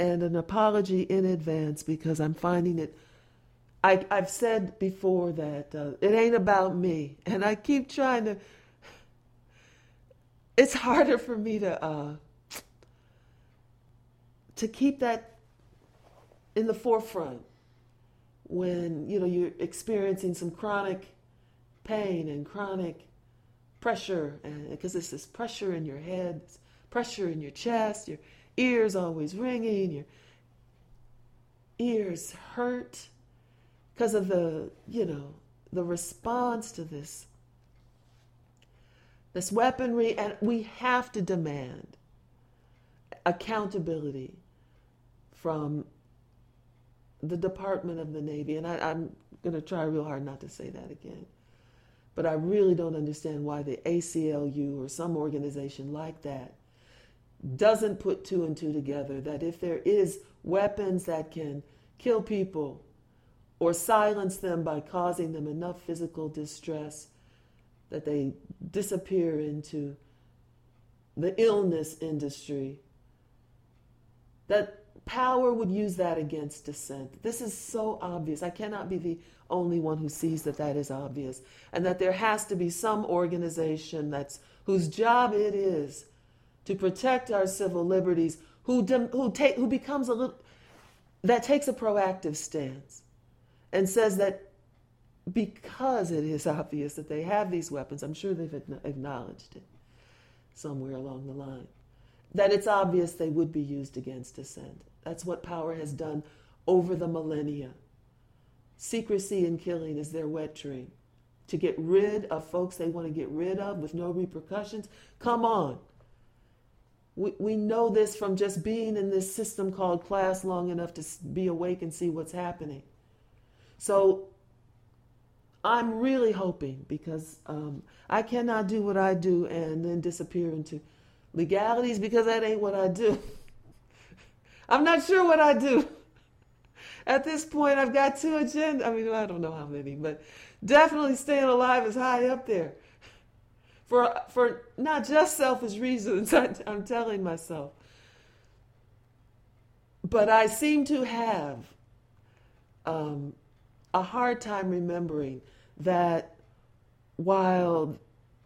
and an apology in advance because I'm finding it. I've said before that it ain't about me, and I keep trying to. It's harder for me to keep that in the forefront when you're experiencing some chronic pain and chronic pressure, and because it's this pressure in your head, pressure in your chest, your ears always ringing, your ears hurt because of the response to this weaponry. And we have to demand accountability from the Department of the Navy. And I'm going to try real hard not to say that again. But I really don't understand why the ACLU or some organization like that doesn't put two and two together, that if there is weapons that can kill people or silence them by causing them enough physical distress that they disappear into the illness industry, that power would use that against dissent. This is so obvious. I cannot be the only one who sees that is obvious, and that there has to be some organization whose job it is to protect our civil liberties, who becomes that takes a proactive stance and says that because it is obvious that they have these weapons, I'm sure they've acknowledged it somewhere along the line, that it's obvious they would be used against dissent. That's what power has done over the millennia. Secrecy and killing is their wet dream. To get rid of folks they want to get rid of with no repercussions, come on. We know this from just being in this system called class long enough to be awake and see what's happening. So I'm really hoping, because I cannot do what I do and then disappear into legalities, because that ain't what I do. I'm not sure what I do. At this point, I've got two agendas. I mean, I don't know how many, but definitely staying alive is high up there. For not just selfish reasons, I'm telling myself. But I seem to have a hard time remembering that while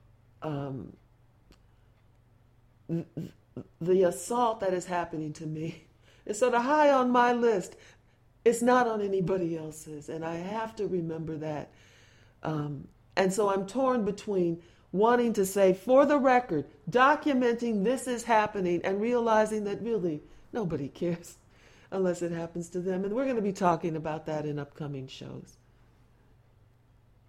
the assault that is happening to me is sort of high on my list, it's not on anybody else's. And I have to remember that. And so I'm torn between wanting to say, for the record, documenting this is happening, and realizing that really nobody cares unless it happens to them. And we're going to be talking about that in upcoming shows.